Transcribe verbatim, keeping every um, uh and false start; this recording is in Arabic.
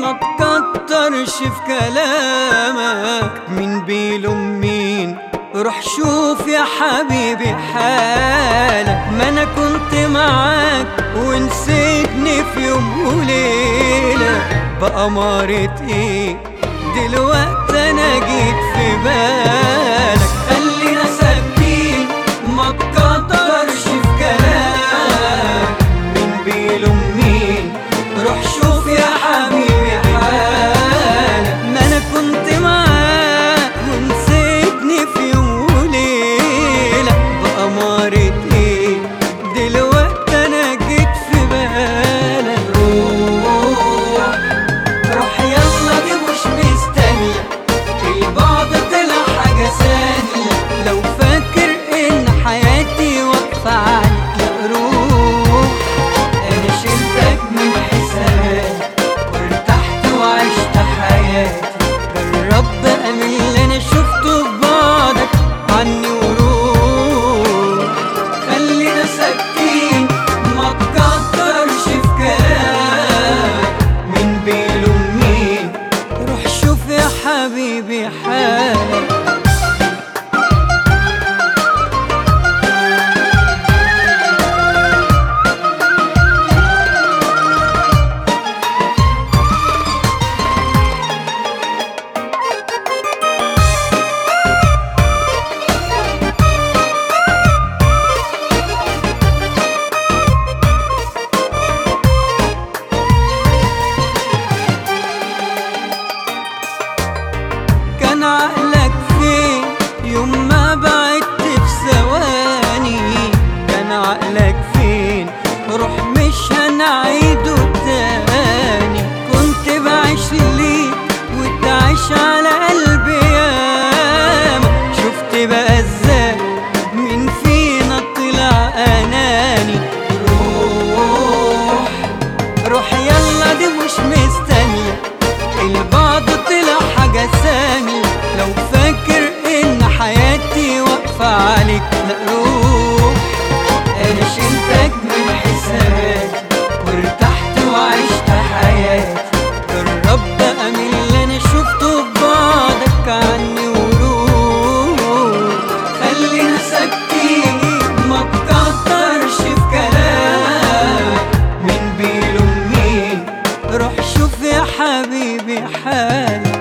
ما تكترش في كلامك، مين بيلوم مين؟ روح شوف يا حبيبي حالك. ما انا كنت معاك ونسيتني في يوم وليلة، بأمارة ايه دلوقتي انا جيت في بالك؟ خلينا ساكتين ما تكترش في كلامك، مين بيلوم مين؟ روح شوف يا حبيبي حالك. ما انا كنت معاك ونسيتني في يوم وليلة، بأمارة ايه دلوقتي انا جيت في بالك؟ روح روح يلا دي مش مستنية، البعد طلع حاجة ثانية. لو فاكر ان حياتي واقفة عنك، لا روح انا شلتك من حساباتي وارتحت وعشت حياتي. جرب بقى من اللي انا شفته في بعدك عني وروح. خلينا ساكتين ما تكترش في كلامك، مين بيلوم مين؟ روح شوف يا حبيبي حالك. كان عقلك فين يوم ما بعدت في ثواني؟ كان عقلك فين؟ روح مش هنعيده تاني. كنت بعيش ليك وتعيش على قلبي ياما. شفت بقى ازاي مين فينا طلع اناني؟ روح روح يلا دي مش مستنية، البعد طلع حاجة ثانية. لو فاكر ان حياتي واقفة عليك، لا روح انا شلتك من حساباتي وارتحت وعشت حياتي. جرب بقى من اللي انا شفته في بعدك عني وروح. خلينا ساكتين ما تكترش في كلامك، مين بيلوم مين؟ روح شوف يا حبيبي حالك.